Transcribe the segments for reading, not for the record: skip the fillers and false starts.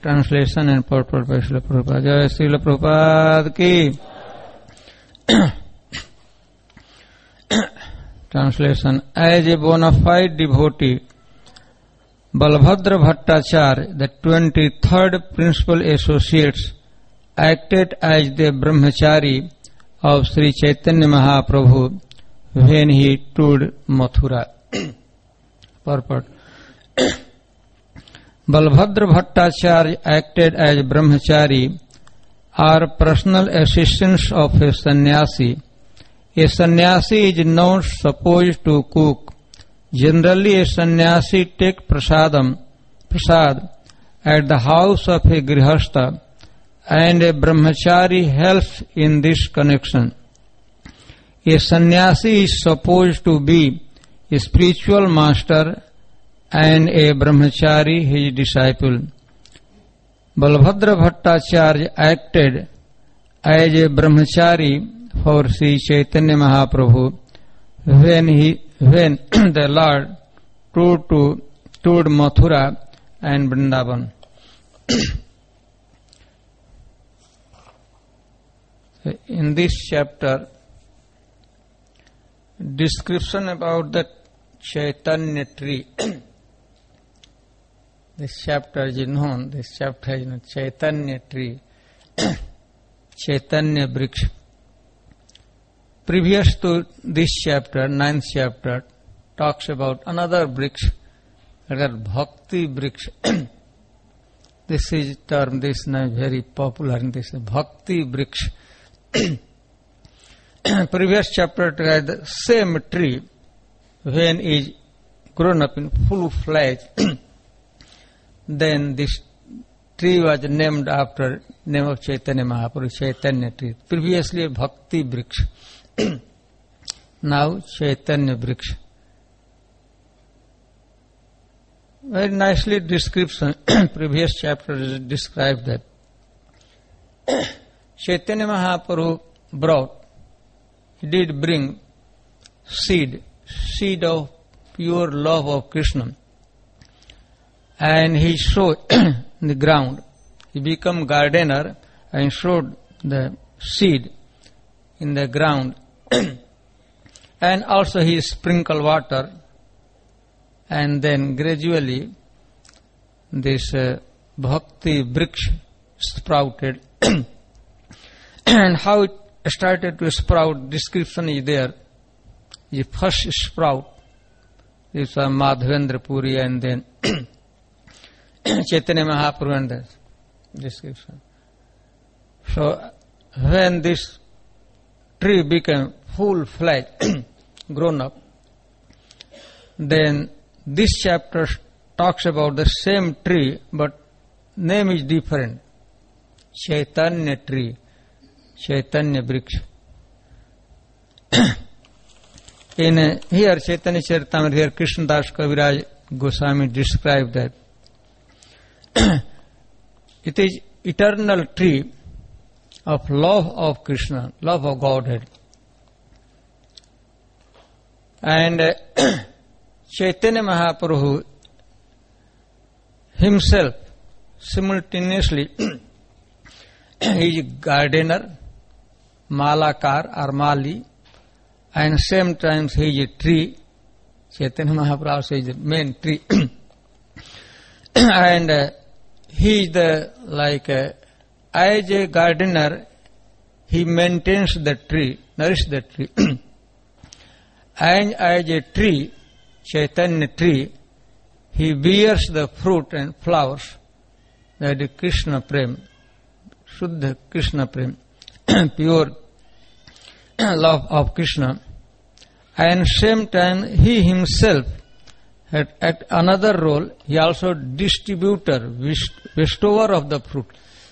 Translation and purport by Srila Prabhupada. Jai Srila Prabhupada ki. Translation. As a bona fide devotee, Balabhadra Bhattacharya, the 23rd principal associates, acted as the brahmachari of Sri Chaitanya Mahaprabhu when he toured Mathura. Purport. Balabhadra Bhattacharya acted as brahmachari or personal assistants of a sannyasi. A sannyasi is not supposed to cook. Generally, a sannyasi takes prasad at the house of a grihastha, and a brahmachari helps in this connection. A sannyasi is supposed to be a spiritual master and a brahmachari his disciple. Balabhadra Bhattacharya acted as a brahmachari for Sri Chaitanya Mahaprabhu when the Lord toured Mathura and Vrindavan. In this chapter, description about the Chaitanya tree. This chapter is known. This chapter is known. Chaitanya tree, Chaitanya Vriksha. Previous to this chapter, 9th chapter, talks about another Vriksha, another Bhakti Vriksha. This is term, this now very popular in this Bhakti Vriksha. Previous chapter had the same tree when it is grown up in full fledged. Then this tree was named after name of Chaitanya Mahaprabhu, Chaitanya tree. Previously Bhakti Vriksha. Now Chaitanya Vriksha. Very nicely description. Previous chapter described that Chaitanya Mahaprabhu he did bring seed of pure love of Krishna, and he sowed in the ground. He became gardener and sowed the seed in the ground, and also he sprinkled water, and then gradually this Bhakti Vriksha sprouted. And how it started to sprout, description is there. The first sprout is Madhavendra Puri, and then Chaitanya Mahaprabhu, and the description. So when this tree became full-fledged, grown up, then this chapter talks about the same tree, but name is different. Chaitanya tree, Chaitanya Vriksha. In here, Chaitanya Charitamrita, here Krishnadas Kaviraj Goswami described that it is eternal tree of love of Krishna, love of Godhead. And Chaitanya Mahaprabhu himself simultaneously he is gardener, malakar or mali, and same time he is a tree. Chaitanya Mahaprabhu also is the main tree. And he is the as a gardener, he maintains the tree, nourishes the tree. And as a tree, Chaitanya tree, he bears the fruit and flowers, that is Krishna Prem, Shuddha Krishna Prem, pure love of Krishna. And same time, he himself had another role. He also distributor, bestower of the fruit.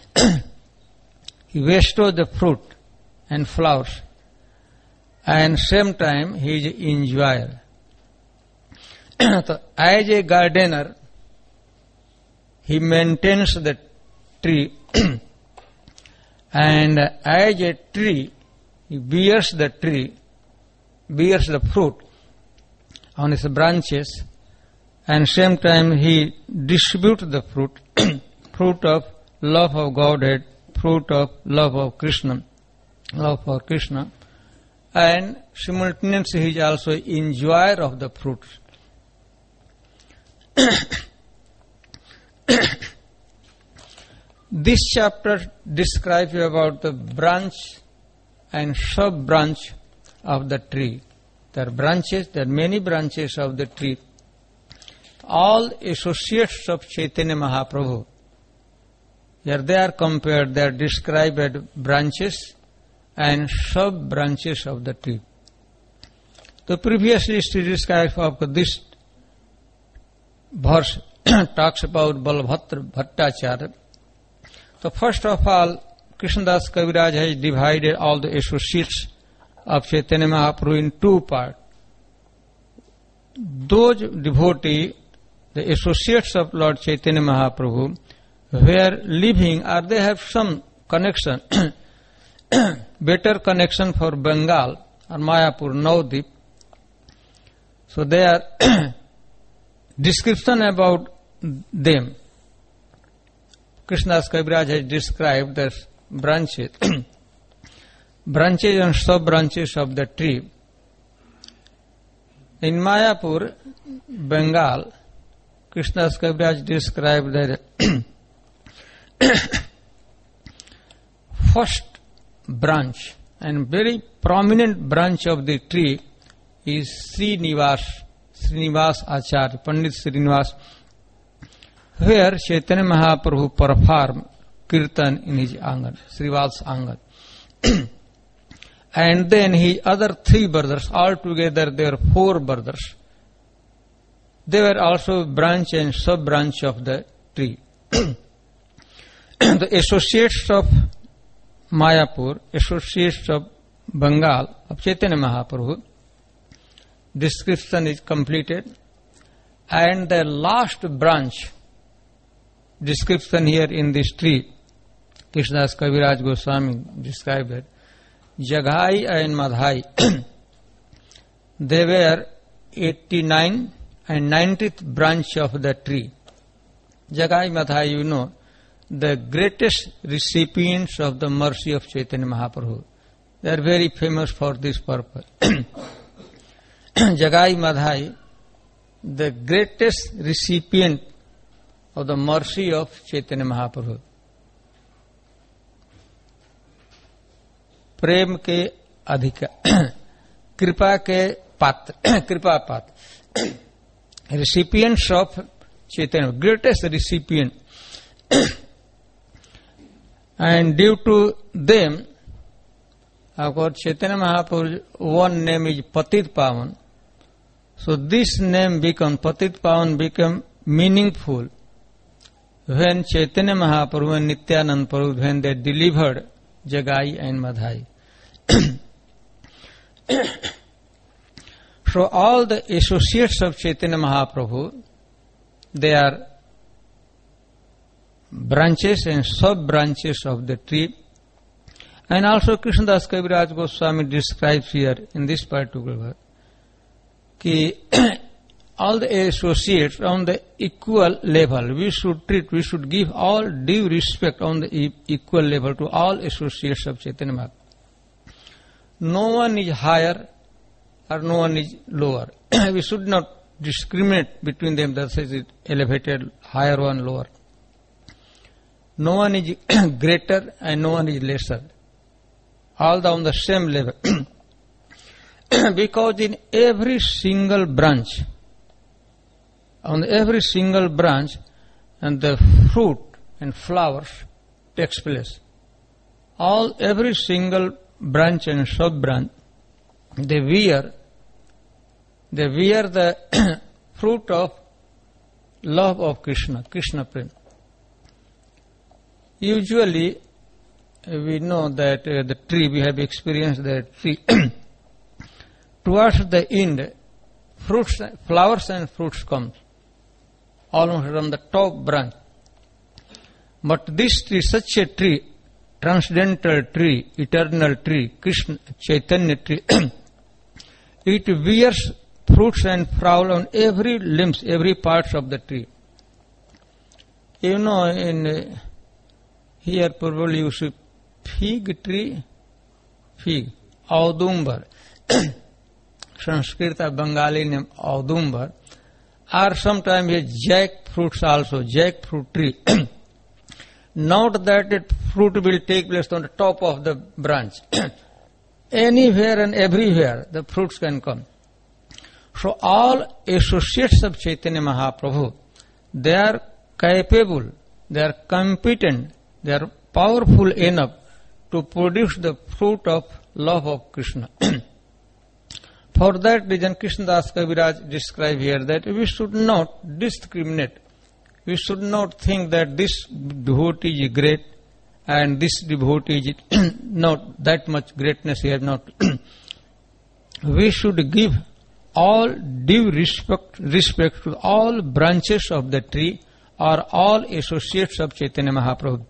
He bestows the fruit and flowers. And same time, he is enjoyer. So, as a gardener, he maintains the tree, and as a tree, he bears the fruit on his branches, and same time he distributes the fruit fruit of love of Godhead, fruit of love of Krishna, love for Krishna, and simultaneously he is also enjoyer of the fruits. This chapter describes about the branch and sub-branch of the tree. There are branches, there are many branches of the tree. All associates of Chaitanya Mahaprabhu, here they are compared, they are described as branches and sub-branches of the tree. The previously described of this verse talks about Balabhadra Bhattacharya. So first of all, Krishnadas Kaviraj has divided all the associates of Chaitanya Mahaprabhu in two parts. Those devotees, the associates of Lord Chaitanya Mahaprabhu, were living or they have some connection, better connection for Bengal or Mayapur, Navadip. So they are description about them. Krishnadas Kaviraj has described the branches, branches and sub-branches of the tree. In Mayapur, Bengal, Krishnadas Kaviraj described the first branch and very prominent branch of the tree is Srinivas Acharya, Pandit Srinivas, where Chaitanya Mahaprabhu performed kirtan in his Angan, Srivas Angan. And then his other three brothers, altogether there were four brothers. They were also branch and sub-branch of the tree. The associates of Mayapur, associates of Bengal, of Chaitanya Mahaprabhu, description is completed. And the last branch, description here in this tree, Krishnadas Kaviraj Goswami described it, Jagai and Madhai, they were 89 and 90th branch of the tree. Jagai Madhai, you know, the greatest recipients of the mercy of Chaitanya Mahaprabhu. They are very famous for this purpose. Jagai Madhai, the greatest recipient of the mercy of Chaitanya Mahaprabhu. प्रेम के अधिकार, कृपा के पात्र, कृपा पात्र, recipients of Chaitanya, greatest recipient. And due to them, of course, Chaitanya Mahaprabhu's one name is Patit Pavan. So this name become, Patit Pavan become meaningful when Chaitanya Mahaprabhu and Nityanand Prabhu, when they delivered Jagai and Madhai. So all the associates of Chaitanya Mahaprabhu, they are branches and sub-branches of the tree. And also Krishnadas Kaviraj Goswami describes here in this particular verse, that all the associates on the equal level, we should treat, we should give all due respect on the equal level to all associates of Chaitanya Mahaprabhu. No one is higher or no one is lower. We should not discriminate between them, that is elevated, higher one, lower. No one is greater and no one is lesser. All on the same level. Because in every single branch, on every single branch, and the fruit and flowers takes place. Every single branch and sub-branch, they wear the fruit of love of Krishna, Krishna Prem. Usually, we know that the tree, we have experienced the tree. Towards the end, fruits, flowers and fruits come, almost from the top branch. But this tree, such a tree, transcendental tree, eternal tree, Krishna, Chaitanya tree, it bears fruits and flowers on every limbs, every part of the tree. You know, in here probably you see fig tree, fig, Audumber. Sanskrit or Bengali name Audumber. Or sometimes a jackfruits also, jackfruit tree. Not that it fruit will take place on the top of the branch. Anywhere and everywhere the fruits can come. So all associates of Chaitanya Mahaprabhu, they are capable, they are competent, they are powerful enough to produce the fruit of love of Krishna. For that reason, Krishnadas Kaviraj describes here that we should not discriminate. We should not think that this devotee is great and this devotee is not that much greatness he has not. We should give all due respect to all branches of the tree or all associates of Chaitanya Mahaprabhu.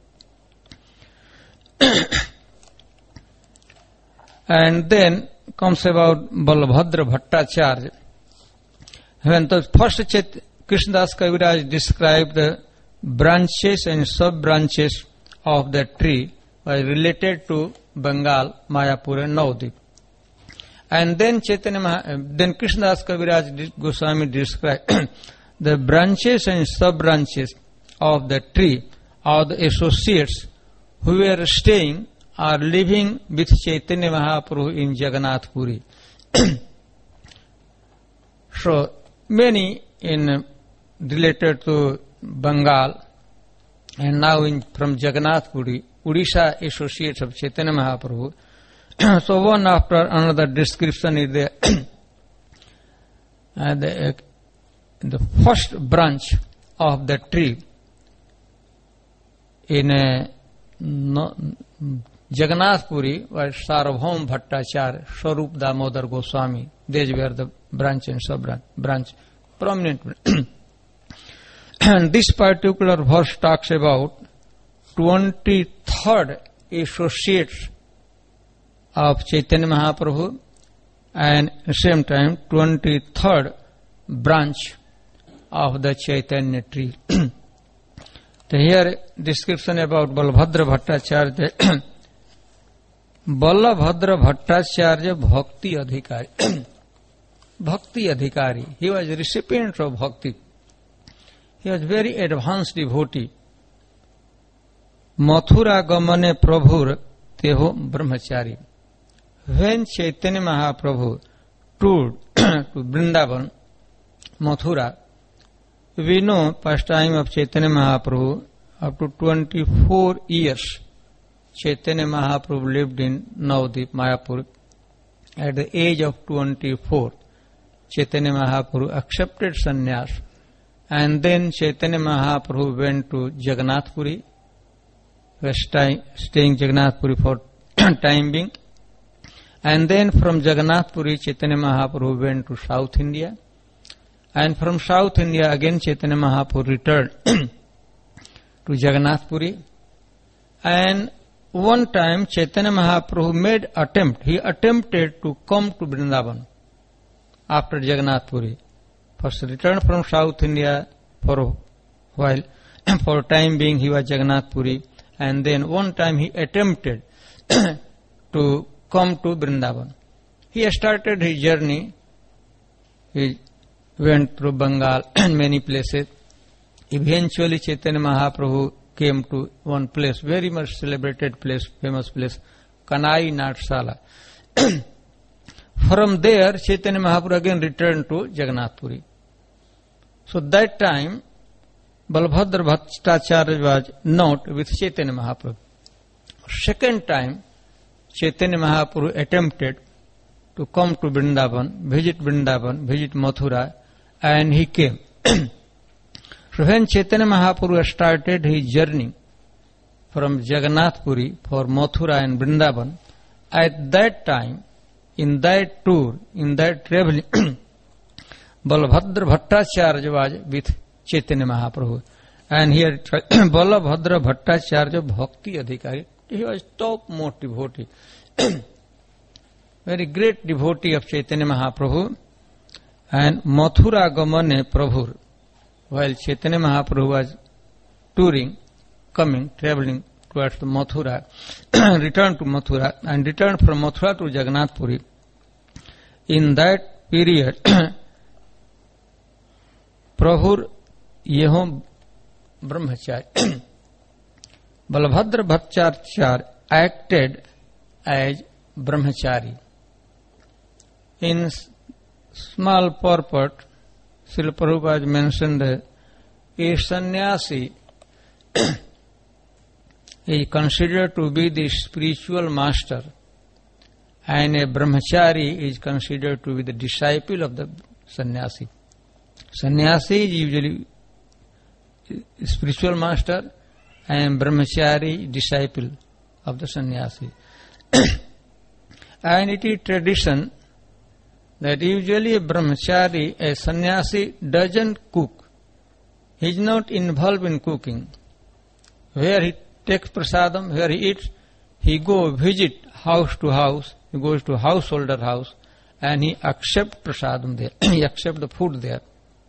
And then comes about Balabhadra Bhattacharya. When the first Krishnadas Kaviraj described the branches and sub-branches of the tree were related to Bengal, Mayapur and Navadvip. And then then Krishnadas Kaviraj Goswami described the branches and sub-branches of the tree or the associates who were staying or living with Chaitanya Mahaprabhu in Jagannath Puri. So many in related to Bengal and now from Jagannath Puri, Odisha associates of Chaitanya Mahaprabhu. So one after another description is there. The first branch of the tree in Jagannath Puri was Sarvabhauma Bhattacharya, Swarup Damodar Goswami. These were the branch and sub-branch prominent. And this particular verse talks about 23rd associates of Chaitanya Mahaprabhu and at the same time 23rd branch of the Chaitanya tree. So here description about Balabhadra Bhattacharya. Balabhadra Bhattacharya Bhakti Adhikari. Bhakti Adhikari. He was a recipient of Bhakti. He was very advanced devotee. Mathura Gamane Prabhur Teho Brahmachari. When Chaitanya Mahaprabhu toured to Vrindavan, Mathura, we know past time of Chaitanya Mahaprabhu, up to 24 years, Chaitanya Mahaprabhu lived in Navadvip, Mayapur. At the age of 24, Chaitanya Mahaprabhu accepted sannyas, and then Chaitanya Mahaprabhu went to Jagannath Puri, was staying Jagannath Puri for time being. And then from Jagannath Puri, Chaitanya Mahaprabhu went to South India. And from South India, again Chaitanya Mahaprabhu returned to Jagannath Puri. And one time Chaitanya Mahaprabhu made attempt. He attempted to come to Vrindavan after Jagannath Puri. First returned from South India for a while. For time being he was Jagannath Puri. And then one time he attempted to come to Vrindavan. He started his journey. He went through Bengal and many places. Eventually Chaitanya Mahaprabhu came to one place, very much celebrated place, famous place, Kanai Natsala. From there, Chaitanya Mahaprabhu again returned to Jagannath Puri. So that time, Balabhadra Bhattacharya was not with Chaitanya Mahaprabhu. Second time, Chaitanya Mahaprabhu attempted to come to Vrindavan, visit Mathura, and he came. So when Chaitanya Mahaprabhu started his journey from Jagannath Puri for Mathura and Vrindavan, at that time, in that tour, in that traveling, Balabhadra Bhattacharya was with Chaitanya Mahaprabhu. And here, Balabhadra Bhattacharya Bhakti Adhikari, he was topmost devotee. Very great devotee of Chaitanya Mahaprabhu. And Mathura Gamane Prabhu, while Chaitanya Mahaprabhu was touring, coming, traveling towards the Mathura, returned to Mathura and returned from Mathura to Jagannath Puri. In that period, Prabhur Yeho Brahmachari, Balabhadra Bhattacharya acted as Brahmachari. In small purport, Srila Prabhupada mentioned that a sannyasi is considered to be the spiritual master and a brahmachari is considered to be the disciple of the sannyasi. Sannyasi is usually spiritual master and brahmachari disciple of the sannyasi. And it is tradition that usually a brahmachari, a sannyasi, doesn't cook. He is not involved in cooking. Where he takes prasadam, where he eats, he go visit house to house, he goes to householder house and he accepts prasadam there, he accepts the food there.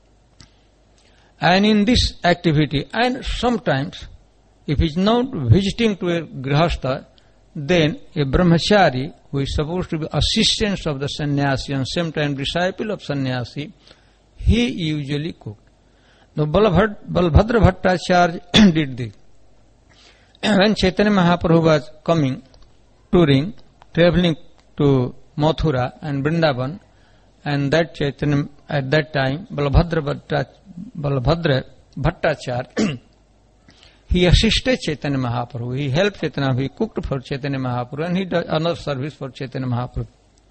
And in this activity, and sometimes, if he is not visiting to a grihastha, then a brahmachari, who is supposed to be assistant of the sannyasi and sometimes disciple of sannyasi, he usually cooked. Now Balabhadra Bhattacharya did this. When Chaitanya Mahaprabhu was coming, touring, traveling to Mathura and Vrindavan, and that Chaitanya, at that time, Balabhadra Bhattacharya, he assisted Chaitanya Mahaprabhu. He helped Chaitanya, he cooked for Chaitanya Mahaprabhu and he did another service for Chaitanya Mahaprabhu.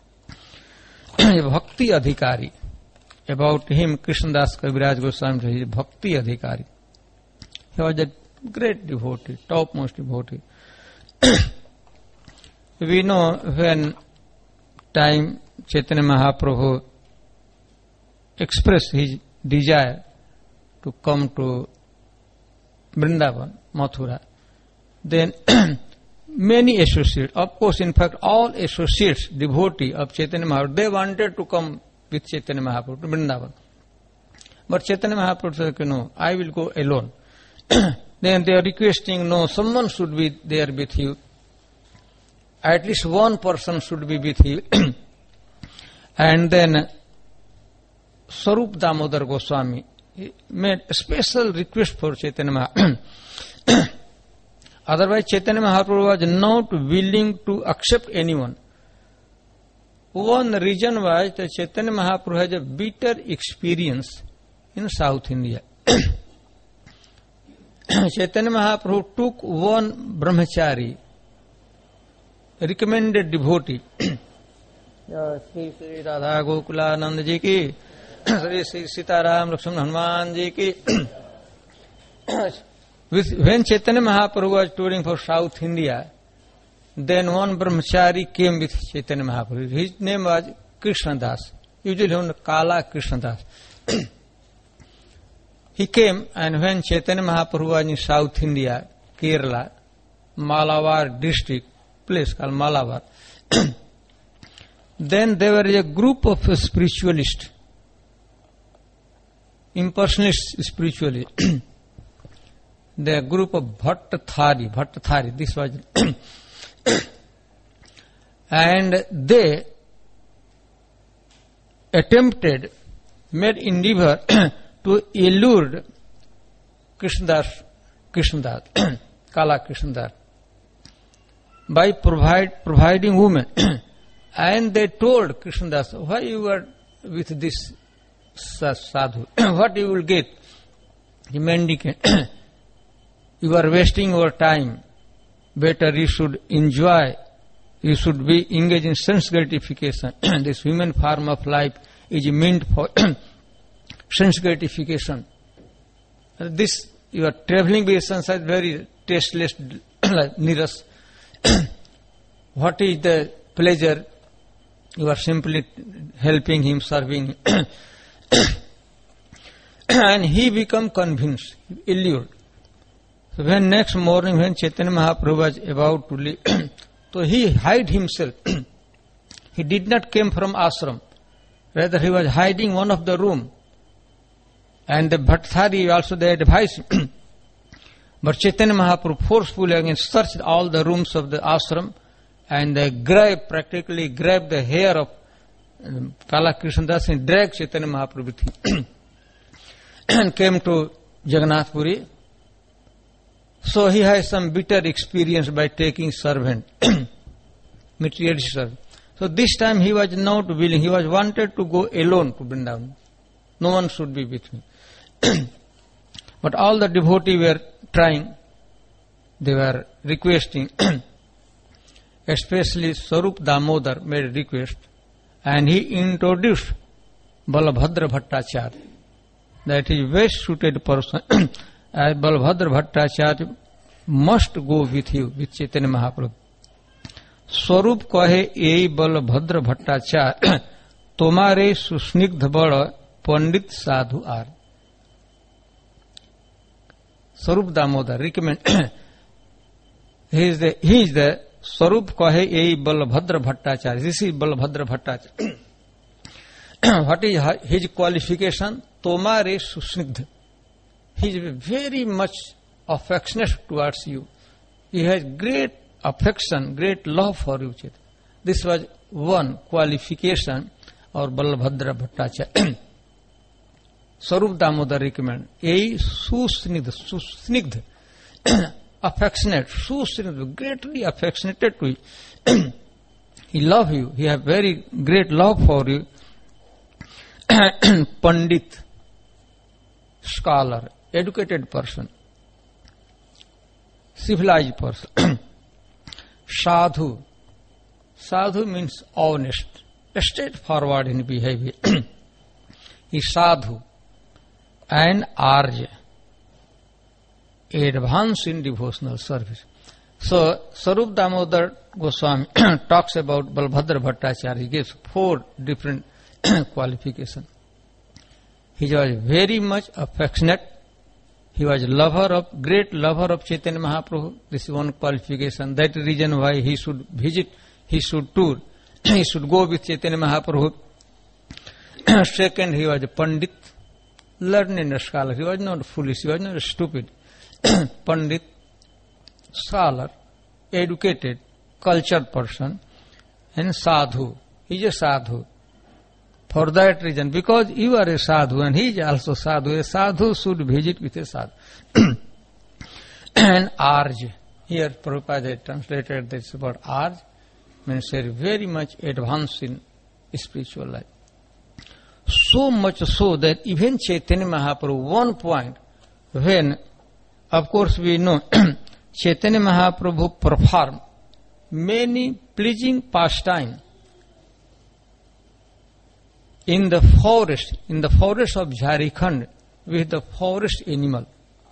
Bhakti Adhikari. About him, Krishnadas Kaviraj Goswami says, he is Bhakti Adhikari. He was a great devotee, topmost devotee. We know when time Chaitanya Mahaprabhu expressed his desire to come to Vrindavan, Mathura, then many associates, of course, in fact, all associates, devotees of Chaitanya Mahaprabhu, they wanted to come with Chaitanya Mahaprabhu to Vrindavan. But Chaitanya Mahaprabhu said, no, I will go alone. Then they are requesting, no, someone should be there with you. At least one person should be with you. And then Sarup Damodar Goswami made a special request for Chaitanya Mahaprabhu. Otherwise, Chaitanya Mahaprabhu was not willing to accept anyone. One reason was that Chaitanya Mahaprabhu has a bitter experience in South India. Chaitanya Mahaprabhu took one brahmachari, recommended devotee, Sri Sri Radha Gokulanand ji ki, Sri Sri Sitaram Lakshman Hanuman ji ki. When Chaitanya Mahaprabhu was touring for South India, then one brahmachari came with Chaitanya Mahaprabhu. His name was Krishnadas, usually known Kala Krishnadas. He came, and when Chaitanya Mahaprabhu was in South India, Kerala, Malabar district, place called Malabar, then there were a group of spiritualists, impersonalist spiritualists, the group of Bhattathari, this was, and they attempted, made endeavor to elude Krishnadas, Kala Krishnadas, by providing women. And they told Krishnadas, why you are with this sadhu? What you will get? He mendicated. You are wasting your time. Better you should enjoy. You should be engaged in sense gratification. This human form of life is meant for sense gratification. This, you are traveling with sunset, very tasteless, nearest. What is the pleasure? You are simply helping him, serving him. And he become convinced, allured. So when next morning, when Chaitanya Mahaprabhu was about to leave, so he hid himself. He did not come from ashram. Rather, he was hiding one of the room. And the Bhattacharya also they advised him. But Chaitanya Mahaprabhu forcefully again searched all the rooms of the ashram and they practically grabbed the hair of Kala Krishnadas and dragged Chaitanya Mahaprabhu with him and came to Jagannath Puri. So he has some bitter experience by taking servant, materialistic servant. So this time he was not willing, he was wanted to go alone to Vrindavan. No one should be with me. But all the devotees were trying, they were requesting, especially Sarup Damodar made a request, and he introduced Balabhadra Bhattacharya, that is best suited person, as Balabhadra Bhattacharya must go with you, with Chaitanya Mahaprabhu. स्वरूप कहे यही बलभद्र भट्टाचार्य तुम्हारे सुस्निग्ध बड़ पंडित साधु are. स्वरूप Damodar recommend he is the स्वरूप कहे यही Balabhadra Bhattacharya. This is Balabhadra Bhattacharya. What is his qualification? तुम्हारे सुस्निग्ध. He is very much affectionate towards you. He has great affection, great love for you. This was one qualification of Balabhadra Bhattacharya. Sarup Damodar recommend. A susnigdha, affectionate, susnigdha, greatly affectionated to you. He love you. He have very great love for you. Pandit, scholar, educated person, civilized person. Sadhu. Sadhu means honest, straightforward in behavior. He is sadhu. And Arja, advanced in devotional service. So, Sarup Damodar Goswami talks about Balabhadra Bhattacharya. He gives 4 different qualifications. He was very much affectionate. He was great lover of Chaitanya Mahaprabhu. This is one qualification. That is the reason why he should visit, he should tour, he should go with Chaitanya Mahaprabhu. Second, he was a Pandit, learned scholar. He was not foolish, he was not stupid. Pandit, scholar, educated, cultured person, and sadhu. He is a sadhu. For that reason, because you are a sadhu and he is also sadhu, a sadhu should visit with a sadhu. And Arj, here Prabhupada translated this word Arj, means they are very much advanced in spiritual life. So much so that even Chaitanya Mahaprabhu, one point, when, of course we know, Chaitanya Mahaprabhu performed many pleasing pastimes in the forest of Jharkhand with the forest animal.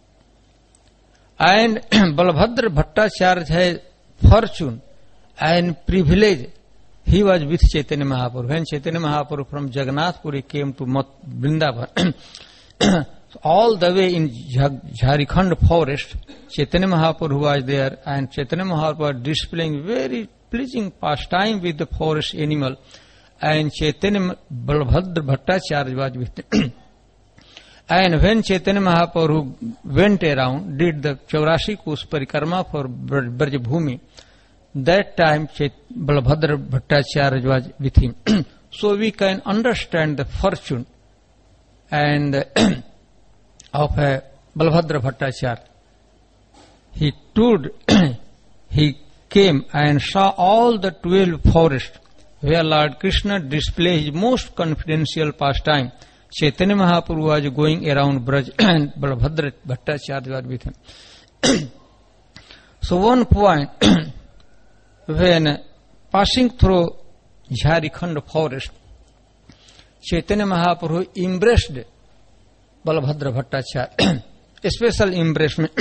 And Balabhadra Bhattacharya had fortune and privilege. He was with Chaitanya Mahaprabhu. When Chaitanya Mahaprabhu from Jagannath Puri came to Vrindavan, all the way in Jharkhand forest, Chaitanya Mahaprabhu was there, and Chaitanya Mahaprabhu was displaying very pleasing pastime with the forest animal. And Chaitanya Balabhadra Bhattacharya was with him. And when Chaitanya Mahaprabhu went around, did the 84 Kosh Parikrama for Brajabhumi, that time Balabhadra Bhattacharya was with him. So we can understand the fortune and of Balabhadra Bhattacharya. He toured, he came and saw all the 12 forests where Lord Krishna displays his most confidential pastime. Chaitanya Mahaprabhu was going around Braj and Balabhadra Bhattacharya was with him. So one point, when passing through Jharkhand forest, Chaitanya Mahaprabhu embraced Balabhadra Bhattacharya, a special embracement.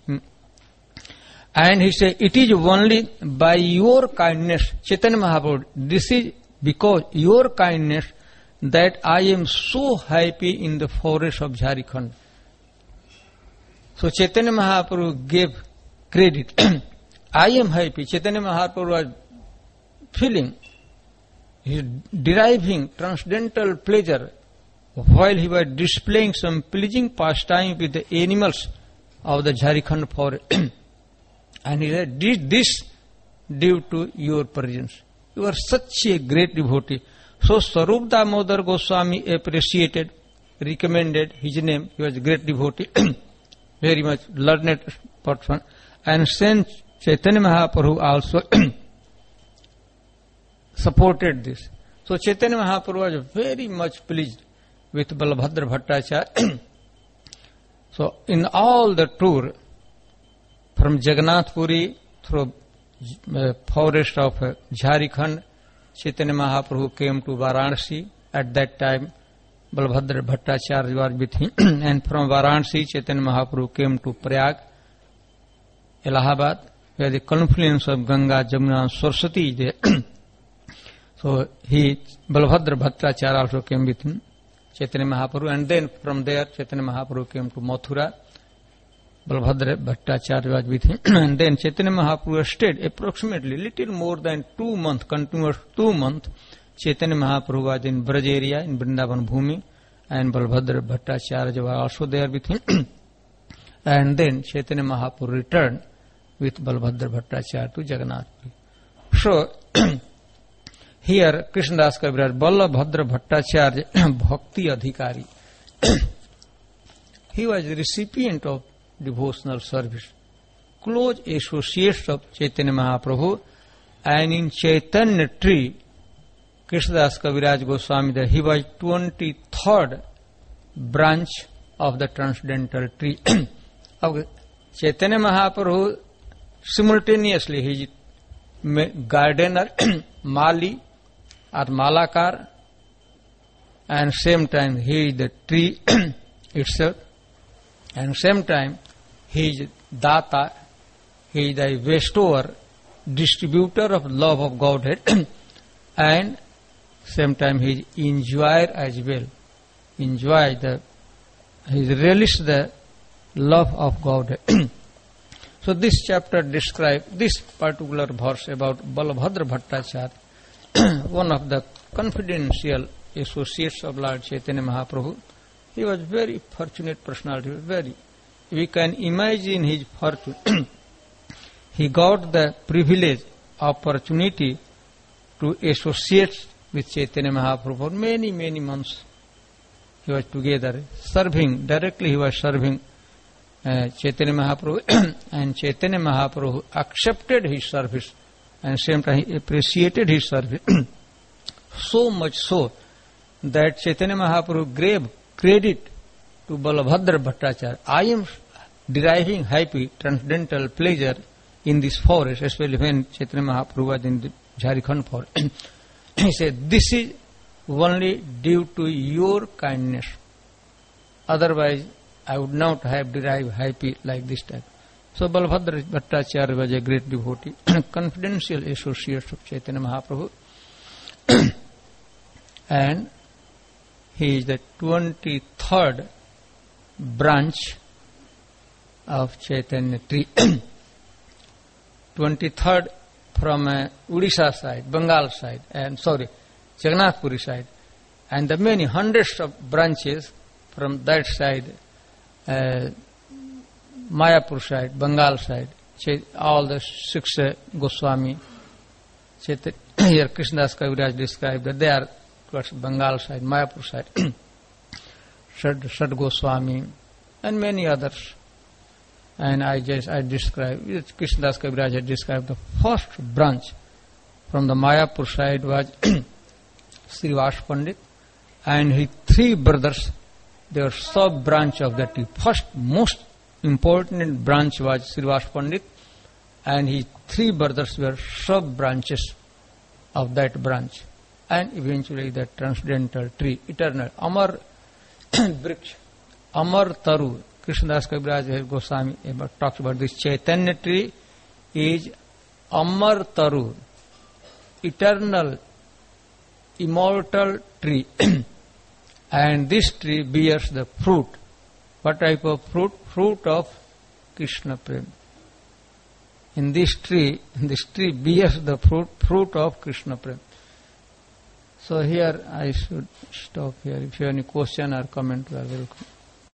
And he said, it is only by your kindness, Chaitanya Mahaprabhu, this is because your kindness that I am so happy in the forest of Jharkhand. So Chaitanya Mahaprabhu gave credit. I am happy. Chaitanya Mahaprabhu was feeling, he deriving transcendental pleasure while he was displaying some pleasing pastime with the animals of the Jharkhand forest. And he said, did this due to your presence. You are such a great devotee. So Swarup Damodar Goswami appreciated, recommended his name. He was a great devotee, very much learned person. And Saint Chaitanya Mahaprabhu also supported this. So Chaitanya Mahaprabhu was very much pleased with Balabhadra Bhattacharya. So in all the tour, from Jagannath Puri through forest of Jharkhand, Chaitanya Mahaprabhu came to Varanasi. At that time, Balabhadra Bhattacharya was with him. And from Varanasi, Chaitanya Mahaprabhu came to Prayag, Allahabad, where the confluence of Ganga, Jamuna and Saraswati is there. So Balabhadra Bhattacharya also came with him, Chaitanya Mahaprabhu. And then from there, Chaitanya Mahaprabhu came to Mathura. Balabhadra Bhattacharya was with him. And then Chaitanya Mahaprabhu stayed approximately little more than 2 months, continuous 2 months. Chaitanya Mahaprabhu was in Braj area, in Vrindavan Bhumi, and Balabhadra Bhattacharya was also there with him. And then Chaitanya Mahaprabhu returned with Balabhadra Bhattacharya to Jagannath Puri. So, here Krishnadas Kaviraj, Balabhadra Bhattacharya, Bhakti Adhikari. He was the recipient of devotional service, close associates of Chaitanya Mahaprabhu, and in Chaitanya tree, Krishnadas Kaviraj Goswami, he was 23rd branch of the transcendental tree. Chaitanya Mahaprabhu, simultaneously he is gardener, Mali or Malakar, and same time he is the tree itself, and same time he is Data, he is the bestower, distributor of love of Godhead, and same time he is enjoyer as well. He relishes the love of Godhead. So this chapter describes this particular verse about Balabhadra Bhattacharya, one of the confidential associates of Lord Chaitanya Mahaprabhu. He was very fortunate personality, we can imagine his fortune. He got the privilege, opportunity to associate with Chaitanya Mahaprabhu for many, many months. He was together, serving, directly he was serving Chaitanya Mahaprabhu, and Chaitanya Mahaprabhu accepted his service, and same time he appreciated his service. So much so that Chaitanya Mahaprabhu gave credit to Balabhadra Bhattacharya. I am deriving happy, transcendental pleasure in this forest, especially when Chaitanya Mahaprabhu was in the Jharkhand forest. He said, this is only due to your kindness. Otherwise, I would not have derived happy like this type. So Balabhadra Bhattacharya was a great devotee, confidential associate of Chaitanya Mahaprabhu. And he is the 23rd branch of Chaitanya tree. 23rd from Odisha side, Bengal side, and Jagannath Puri side. And the many hundreds of branches from that side, Mayapur side, Bengal side, all the 6 Goswami. Here Krishnadas Kaviraj described that they are towards Bengal side, Mayapur side, Shad Goswami, and many others. And I described, Krishnadas Kaviraj had described the first branch from the Mayapur side was Srivas Pandit, and his 3 brothers, they were sub-branch of that tree. First most important branch was Srivas Pandit, and his 3 brothers were sub-branches of that branch. And eventually the transcendental tree, eternal, Amar Briksh, Amar Taru. Krishnadas Kaviraj Goswami talks about this Chaitanya tree is Amar Taru, eternal, immortal tree. And this tree bears the fruit. What type of fruit? Fruit of Krishna Prem. In this tree bears the fruit of Krishna Prem. So here I should stop here. If you have any question or comment, you are welcome.